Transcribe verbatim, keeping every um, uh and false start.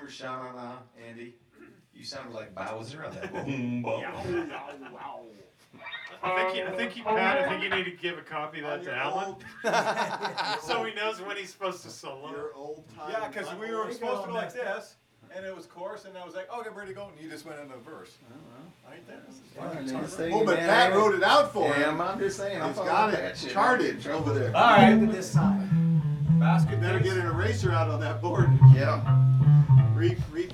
shot on uh, Andy. You sounded like Bowser on that. Boom, boom. I think, you, I think you, Pat, I think you need to give a copy of that to Alan, so he knows when he's supposed to solo. Your old time. Yeah, because we were supposed to go like this, and it was chorus, and I was like, okay, I'm ready to go, and you just went into the verse. Right there. This is fucking Sing Oh, it, but man. Pat wrote it out for Yeah, him. I'm just saying. I'm He's following got that it shit. charted over there. All right, this time. basket. Better case. get an eraser out on that board. Yeah. Re, re,